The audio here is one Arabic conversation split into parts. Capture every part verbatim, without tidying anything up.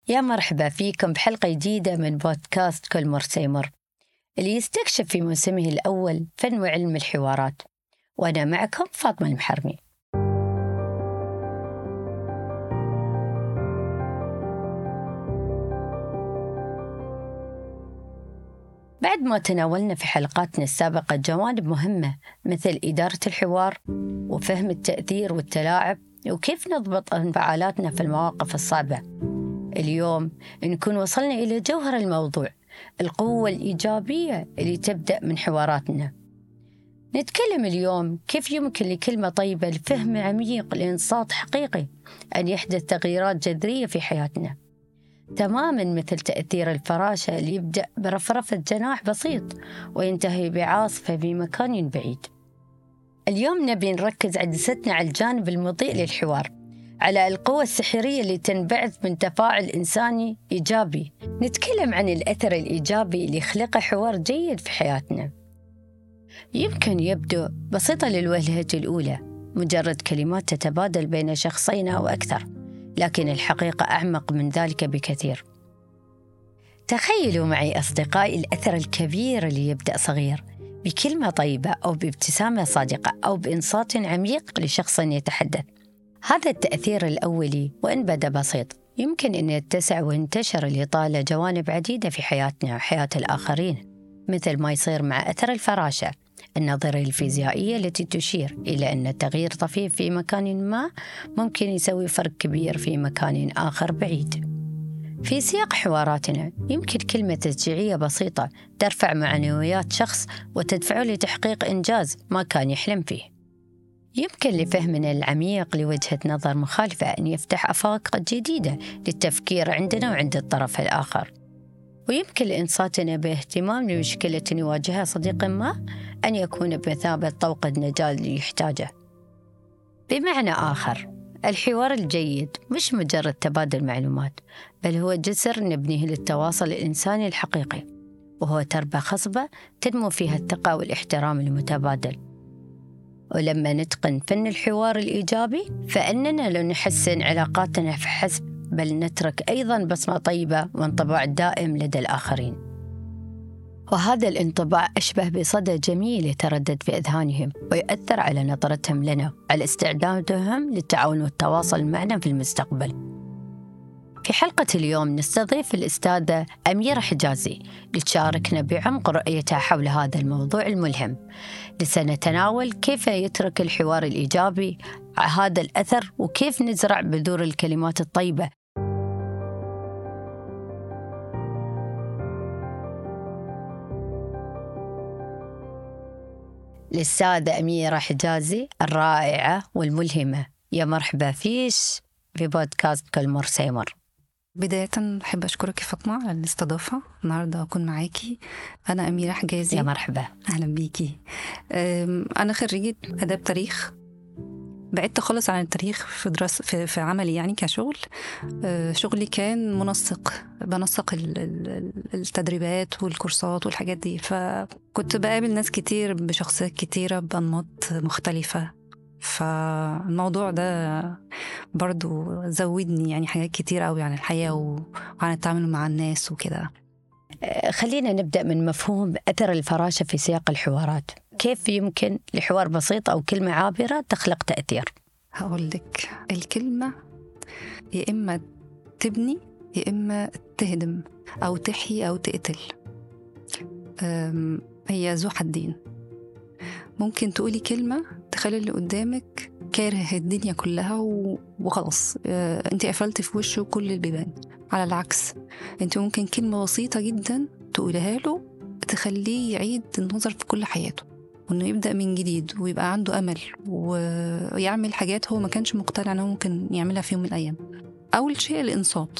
يا مرحبا فيكم بحلقة جديدة من بودكاست كل مر سيمر اللي يستكشف في موسمه الأول فن وعلم الحوارات. وأنا معكم فاطمة المحرمي. بعد ما تناولنا في حلقاتنا السابقة جوانب مهمة مثل إدارة الحوار وفهم التأثير والتلاعب وكيف نضبط انفعالاتنا في المواقف الصعبة، اليوم نكون وصلنا إلى جوهر الموضوع، القوة الإيجابية اللي تبدأ من حواراتنا. نتكلم اليوم كيف يمكن لكلمة طيبة لفهم عميق لإنصات حقيقي أن يحدث تغييرات جذرية في حياتنا، تماماً مثل تأثير الفراشة اللي يبدأ برفرفة جناح بسيط وينتهي بعاصفة في مكان بعيد. اليوم نبي نركز عدستنا على الجانب المضيء للحوار، على القوة السحرية اللي تنبعث من تفاعل إنساني إيجابي. نتكلم عن الأثر الإيجابي اللي يخلقه حوار جيد في حياتنا. يمكن يبدو بسيطة للوهلة الأولى، مجرد كلمات تتبادل بين شخصين أو أكثر، لكن الحقيقة أعمق من ذلك بكثير. تخيلوا معي أصدقائي الأثر الكبير اللي يبدأ صغير بكلمة طيبة أو بابتسامة صادقة أو بإنصات عميق لشخص يتحدث. هذا التأثير الأولي وإن بدأ بسيط يمكن أن يتسع وينتشر لطالة جوانب عديدة في حياتنا وحياة الآخرين، مثل ما يصير مع أثر الفراشة، النظرية الفيزيائية التي تشير إلى أن التغيير طفيف في مكان ما ممكن يسوي فرق كبير في مكان آخر بعيد. في سياق حواراتنا يمكن كلمة تشجيعية بسيطة ترفع معنويات شخص وتدفعه لتحقيق إنجاز ما كان يحلم فيه. يمكن لفهمنا العميق لوجهة نظر مخالفة أن يفتح آفاق جديدة للتفكير عندنا وعند الطرف الآخر، ويمكن لإنصاتنا باهتمام لمشكلة يواجهها صديق ما أن يكون بمثابة طوق النجاة اللي يحتاجه. بمعنى آخر، الحوار الجيد مش مجرد تبادل معلومات، بل هو جسر نبنيه للتواصل الإنساني الحقيقي، وهو تربة خصبة تنمو فيها الثقة والاحترام المتبادل. ولما نتقن فن الحوار الإيجابي فإننا لا نحسن علاقاتنا فحسب، بل نترك أيضاً بصمة طيبة وانطباع دائم لدى الآخرين. وهذا الانطباع أشبه بصدى جميل يتردد في أذهانهم ويؤثر على نظرتهم لنا، على استعدادهم للتعاون والتواصل معنا في المستقبل. في حلقة اليوم نستضيف الأستاذة أميرة حجازي لتشاركنا بعمق رؤيتها حول هذا الموضوع الملهم، لسنتناول كيف يترك الحوار الإيجابي هذا الأثر وكيف نزرع بذور الكلمات الطيبة. الأستاذة أميرة حجازي الرائعة والملهمة، يا مرحبا فيش في بودكاست كل مر سيمر. بداية أحب أشكرك يا فاطمة على الاستضافة النهاردة أكون معاكي. أنا أميرة حجازي. يا مرحبا. أهلا بيكي. أنا خريجة آداب تاريخ، بعدت خالص عن التاريخ في دراسة في, في عملي يعني كشغل. شغلي كان منسق، بنسق التدريبات والكورسات والحاجات دي، فكنت بقابل ناس كتير بشخصيات كتيرة بأنماط مختلفة، فالموضوع ده برضو زودني يعني حاجات كتير قوي عن الحياة وعن التعامل مع الناس وكده. خلينا نبدأ من مفهوم أثر الفراشة في سياق الحوارات. كيف يمكن لحوار بسيط أو كلمة عابرة تخلق تأثير؟ هقول لك، الكلمة يا إما تبني يا إما تهدم أو تحيي أو تقتل، هي ذو حدين. ممكن تقولي كلمة تخلي اللي قدامك كاره الدنيا كلها وخلاص انت قفلت في وشه كل البيبان. على العكس، انت ممكن كلمة بسيطة جدا تقولها له تخليه يعيد النظر في كل حياته، وانه يبدأ من جديد ويبقى عنده أمل ويعمل حاجات هو ما كانش مقتنع انه ممكن يعملها في يوم من الأيام. أول شيء الإنصات،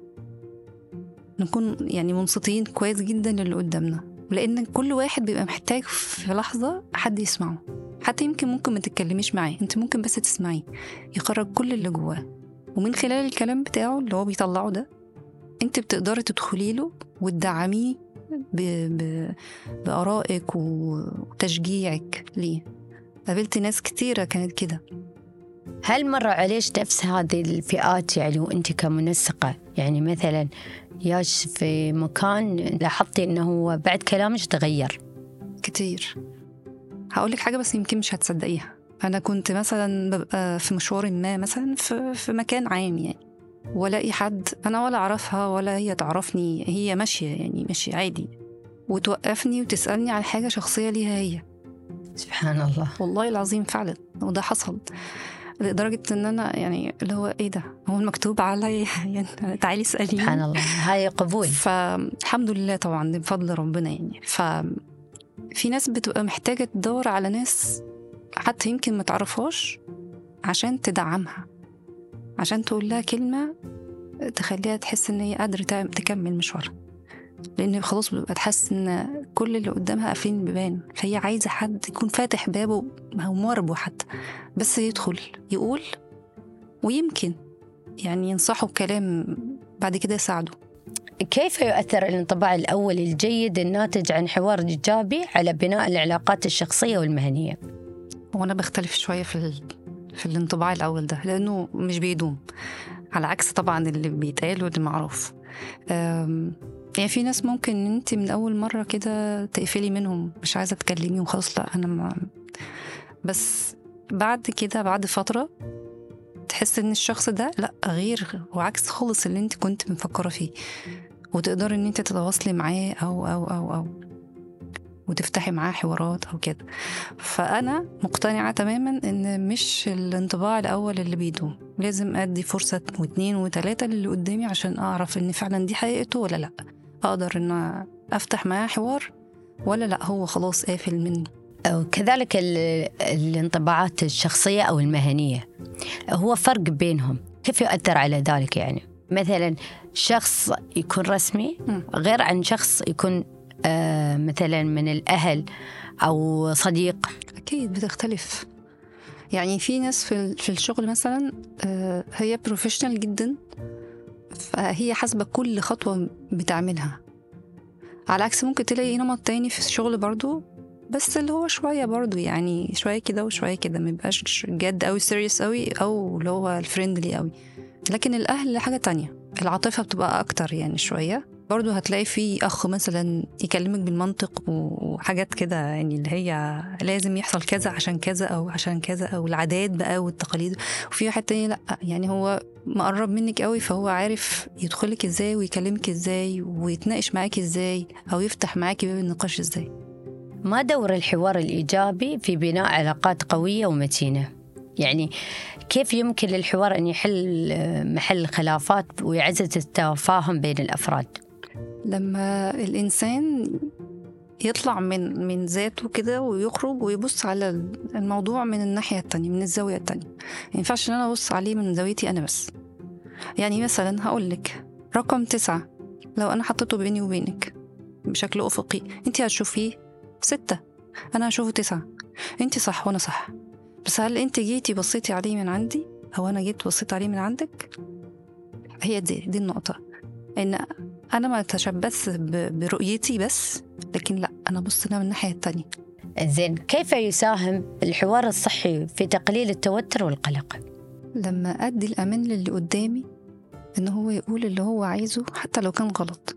نكون يعني منصتين كويس جدا للي قدامنا، لأن كل واحد بيبقى محتاج في لحظة حد يسمعه. حتى يمكن ممكن ما تتكلميش معاه، انت ممكن بس تسمعيه يخرج كل اللي جواه، ومن خلال الكلام بتاعه اللي هو بيطلعه ده انت بتقدري تدخلي له وتدعميه ب... ب... بآرائك وتشجيعك ليه. قابلت ناس كتيرة كانت كده. هل مر عليش نفس هذه الفئات يعني وانت كمنسقة؟ يعني مثلا ياش في مكان لاحظتي أنه بعد كلامك تغير؟ كتير. هقولك حاجة بس يمكن مش هتصدقيها. أنا كنت مثلا ببقى في مشوار ما مثلا في, في مكان عام يعني، ولاقي حد أنا ولا أعرفها ولا هي تعرفني، هي ماشية يعني ماشية عادي، وتوقفني وتسألني عن حاجة شخصية ليها هي. سبحان الله. والله العظيم فعلا، وده حصل لدرجة إن أنا يعني اللي هو إيه ده، هو المكتوب علي يعني تعالي اسأليني. سبحان الله، هاي قبول. فالحمد لله طبعا دي بفضل ربنا يعني. ففي ناس بتبقى محتاجة تدور على ناس حتى يمكن ما تعرفهاش عشان تدعمها، عشان تقول لها كلمة تخليها تحس إن هي قادرة تكمل مشوارها، لأن خلاص بتبقى تحس إن كل اللي قدامها قافلين البيبان، فهي عايزة حد يكون فاتح بابه أو مربه حتى، بس يدخل يقول ويمكن يعني ينصحه بكلام بعد كده يساعده. كيف يؤثر الانطباع الأول الجيد الناتج عن حوار إيجابي على بناء العلاقات الشخصية والمهنية؟ وأنا بختلف شوية في ال... في الانطباع الأول ده، لأنه مش بيدوم، على عكس طبعا اللي بيتقال واللي معروف. أم... يعني في ناس ممكن انت من أول مرة كده تقفلي منهم، مش عايزة تكلمي وخلاص، لا أنا ما... بس بعد كده بعد فترة تحس ان الشخص ده لا غير وعكس خالص اللي انت كنت مفكرة فيه، وتقدر ان انت تتواصلي معاه أو أو أو أو وتفتحي معاه حوارات أو كده. فأنا مقتنعة تماما ان مش الانطباع الأول اللي بيدوم، لازم أدي فرصة واثنين وثلاثة للي قدامي عشان أعرف ان فعلا دي حقيقته ولا لا، أقدر ان أفتح معاه حوار ولا لا هو خلاص قافل مني. وكذلك الانطباعات الشخصية أو المهنية، هو فرق بينهم، كيف يؤثر على ذلك؟ يعني مثلا شخص يكون رسمي غير عن شخص يكون آه مثلا من الأهل أو صديق. أكيد بتختلف. يعني في ناس في في الشغل مثلا آه هي بروفيشنال جدا، فهي حاسبة كل خطوة بتعملها، على عكس ممكن تلاقي نمط تاني في الشغل برضو، بس اللي هو شوية برضو يعني شوية كده وشوية كده، ميبقاش جد أوي سيريس أوي أو اللي هو الفريندلي أوي. لكن الأهل حاجة تانية، العاطفة بتبقى أكتر يعني شوية. برضو هتلاقي في أخ مثلا يكلمك بالمنطق وحاجات كده، يعني اللي هي لازم يحصل كذا عشان كذا أو عشان كذا، أو العادات بقى والتقاليد. وفي واحد تاني لأ، يعني هو مقرب منك قوي، فهو عارف يدخلك إزاي ويكلمك إزاي ويتناقش معاك إزاي أو يفتح معاك باب النقاش إزاي. ما دور الحوار الإيجابي في بناء علاقات قوية ومتينة؟ يعني كيف يمكن للحوار أن يحل محل الخلافات ويعزز التفاهم بين الأفراد؟ لما الإنسان يطلع من من ذاته كده ويخرج ويبص على الموضوع من الناحية التانية، من الزاوية التانية. ما ينفعش ان انا ابص عليه من زاويتي انا بس. يعني مثلا هقول لك رقم تسعة، لو انا حطيته بيني وبينك بشكل افقي، انت هتشوفيه ستة، انا هشوفه تسعة. انت صح وانا صح، بس هل انت جيتي بصيتي عليه من عندي او انا جيت بصيت عليه من عندك؟ هي دي دي النقطة، ان انا ما اتشبث برؤيتي بس، لكن لا انا بص لها من الناحيه التانية. زين، كيف يساهم الحوار الصحي في تقليل التوتر والقلق؟ لما ادي الامان للي قدامي ان هو يقول اللي هو عايزه حتى لو كان غلط،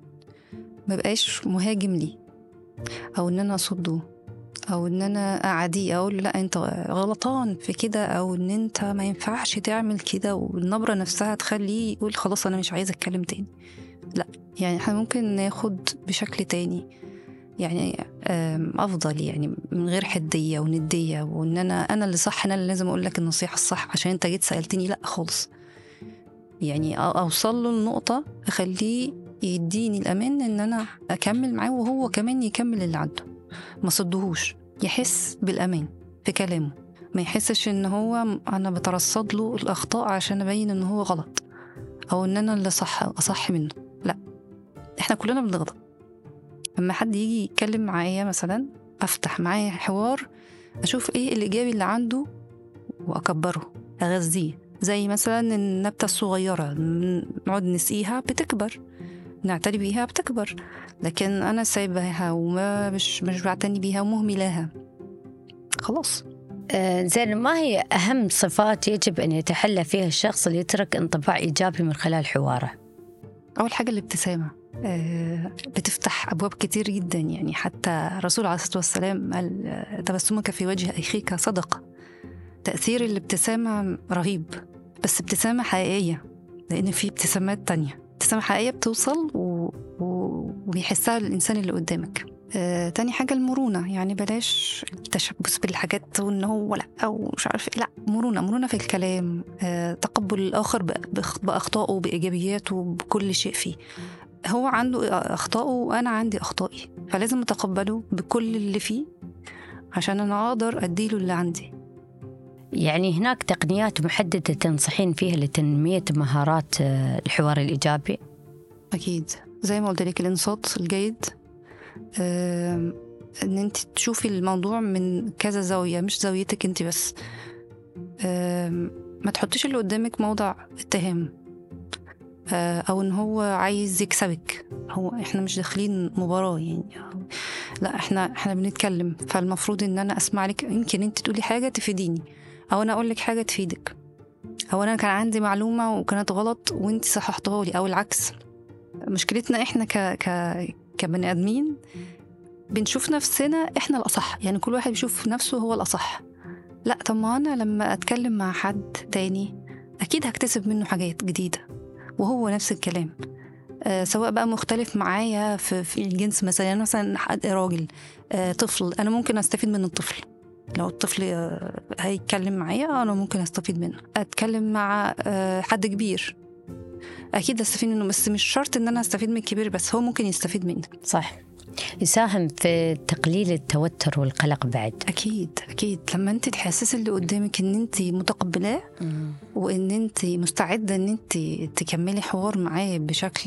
ما بقاش مهاجم لي او ان انا اصده او ان انا اعاديه اقول لا انت غلطان في كده او ان انت ما ينفعش تعمل كده، والنبره نفسها تخليه يقول خلاص انا مش عايز اتكلم تاني. لا، يعني احنا ممكن ناخد بشكل تاني، يعني افضل، يعني من غير حديه ونديه وان انا انا اللي صح، انا اللي لازم اقول لك النصيحه الصح عشان انت جيت سالتني. لا خالص، يعني اوصل له النقطه اخليه يديني الامان ان انا اكمل معاه وهو كمان يكمل اللي عنده، ما صدهوش، يحس بالامان في كلامه، ما يحسش ان هو انا بترصد له الاخطاء عشان ابين ان هو غلط او ان انا اللي صح اصح منه. لا، احنا كلنا بنغلط. لما حد يجي يتكلم معايا مثلا افتح معاه حوار، اشوف ايه الايجابي اللي عنده واكبره اغذيه. زي مثلا النبته الصغيره نقعد نسقيها بتكبر، نعتني بيها بتكبر، لكن انا سايبها وما مش مش بعتني بيها ومهملاها خلاص. آه زين، ما هي أهم صفات يجب أن يتحلى فيها الشخص اللي يترك انطباع إيجابي من خلال حواره؟ أول حاجة الابتسامة، آه، بتفتح أبواب كتير جدا. يعني حتى الرسول عليه الصلاة والسلام قال تبسمك في وجه أخيك صدقة. تأثير الابتسامة رهيب، بس ابتسامة حقيقية، لأن في ابتسامات تانية ابتسامة حقيقية بتوصل و... و... وبيحسها الإنسان اللي قدامك. آه، تاني حاجة المرونة، يعني بلاش التشبث بالحاجات وإن هو لأ أو مش عارف إيه. لأ، مرونة مرونة في الكلام، آه، تقبل الآخر بأخطائه بإيجابياته بكل شيء فيه. هو عنده أخطائه وأنا عندي أخطائي، فلازم أتقبله بكل اللي فيه عشان أنا أقدر أديله اللي عندي. يعني هناك تقنيات محددة تنصحين فيها لتنمية مهارات الحوار الإيجابي؟ أكيد، زي ما قلت لك، الإنصات الجيد، آه، ان انت تشوفي الموضوع من كذا زاوية، مش زاويتك انت بس. آه، ما تحطيش اللي قدامك موضع اتهام، آه، او ان هو عايز يكسبك. هو احنا مش داخلين مباراة يعني، لا احنا احنا بنتكلم، فالمفروض ان انا اسمع لك. يمكن انت تقولي حاجة تفيديني، او انا اقول لك حاجة تفيدك، او انا كان عندي معلومة وكانت غلط وانت صححتها لي، او العكس. مشكلتنا احنا ك ك كبني ادمين بنشوف نفسنا احنا الأصح، يعني كل واحد بيشوف نفسه هو الأصح. لا، طب ما أنا لما أتكلم مع حد تاني أكيد هكتسب منه حاجات جديدة، وهو نفس الكلام. آه، سواء بقى مختلف معايا في, في الجنس مثلا، يعني مثلا حد راجل، آه، طفل، أنا ممكن أستفيد من الطفل. لو الطفل آه هيتكلم معايا أنا ممكن أستفيد منه. أتكلم مع آه حد كبير أكيد أستفيد منه، بس مش شرط إن أنا أستفيد من الكبير بس، هو ممكن يستفيد مني. صح، يساهم في تقليل التوتر والقلق بعد. أكيد أكيد، لما أنت تحسس اللي قدامك إن أنت متقبلاه وإن أنت مستعدة إن أنت تكملي حوار معاه بشكل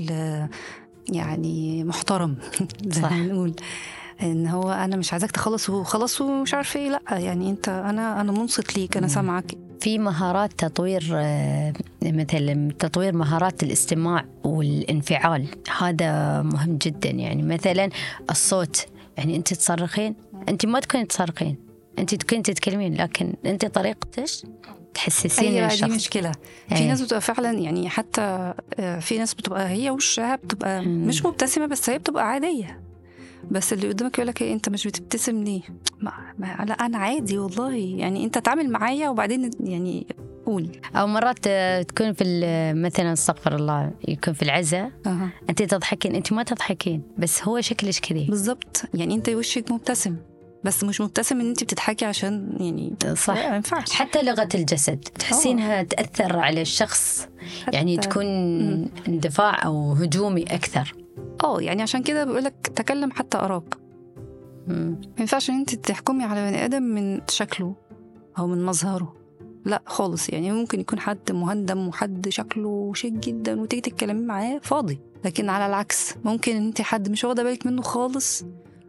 يعني محترم زي ما نقول، إن هو أنا مش عايزاك تخلص وخلص ومش عارف إيه، لأ يعني أنت أنا أنا منصت ليك، أنا سامعك. في مهارات تطوير، مثل تطوير مهارات الاستماع والانفعال، هذا مهم جدا. يعني مثلا الصوت، يعني أنت تصرخين، أنت ما تكونين تصرخين، أنت تكونين تتكلمين، لكن أنت طريقتش تحسسين أيوة الشخص. دي مشكلة. في أيه. ناس بتبقى فعلا يعني، حتى في ناس بتبقى هي وشها بتبقى مم. مش مبتسمة، بس هي بتبقى عادية، بس اللي قدامك يقول لك إيه انت مش بتبتسم ليه؟ ما ما لا انا عادي والله، يعني انت تعامل معايا وبعدين يعني قول. او مرات تكون في مثلا استغفر الله، يكون في العزاء أه. انت تضحكين، انت ما تضحكين، بس هو شكلش كذي بالضبط. يعني انت وشك مبتسم بس مش مبتسم ان انت بتضحكي عشان يعني صح. ما ينفعش. حتى لغة الجسد تحسينها أوه. تأثر على الشخص، يعني تكون م. اندفاع او هجومي اكثر. اه يعني عشان كده بقولك تكلم حتى أراك. ما ينفعش ان انت تحكمي على بني ادم من شكله او من مظهره، لا خالص. يعني ممكن يكون حد مهندم وحد شكله شيك جدا وتيجي تتكلمي معاه فاضي، لكن على العكس ممكن انت حد مش واخده بالك منه خالص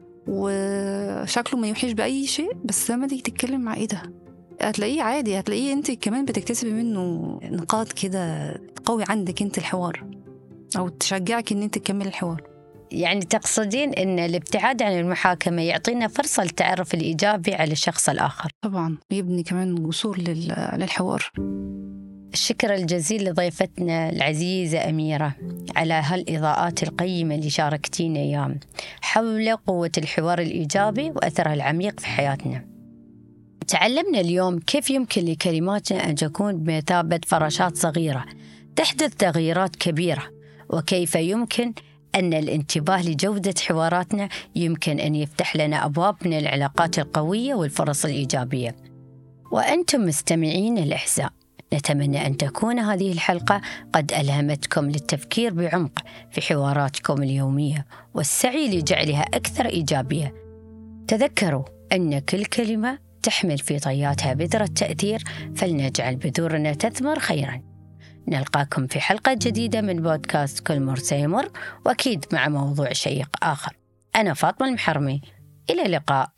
وشكله ما يوحيش باي شيء، بس لما تيجي تتكلم مع ايه ده هتلاقيه عادي، هتلاقيه انت كمان بتكتسبي منه نقاط كده تقوي عندك انت الحوار او تشجعك ان انت تكمل الحوار. يعني تقصدين ان الابتعاد عن المحاكمة يعطينا فرصة للتعرف الإيجابي على الشخص الآخر؟ طبعا، يبني كمان جسور للحوار. الشكر الجزيل لضيفتنا العزيزة أميرة على هالإضاءات القيمة اللي شاركتينا إياها حول قوة الحوار الإيجابي وأثرها العميق في حياتنا. تعلمنا اليوم كيف يمكن لكلماتنا أن تكون بمثابة فراشات صغيرة تحدث تغييرات كبيرة، وكيف يمكن أن الانتباه لجودة حواراتنا يمكن أن يفتح لنا أبواب من العلاقات القوية والفرص الإيجابية. وأنتم مستمعين الأعزاء، نتمنى أن تكون هذه الحلقة قد ألهمتكم للتفكير بعمق في حواراتكم اليومية والسعي لجعلها أكثر إيجابية. تذكروا أن كل كلمة تحمل في طياتها بذرة تأثير، فلنجعل بذورنا تثمر خيراً. نلقاكم في حلقة جديدة من بودكاست كل مر سيمر، وأكيد مع موضوع شيق آخر. أنا فاطمة المحرمي، إلى اللقاء.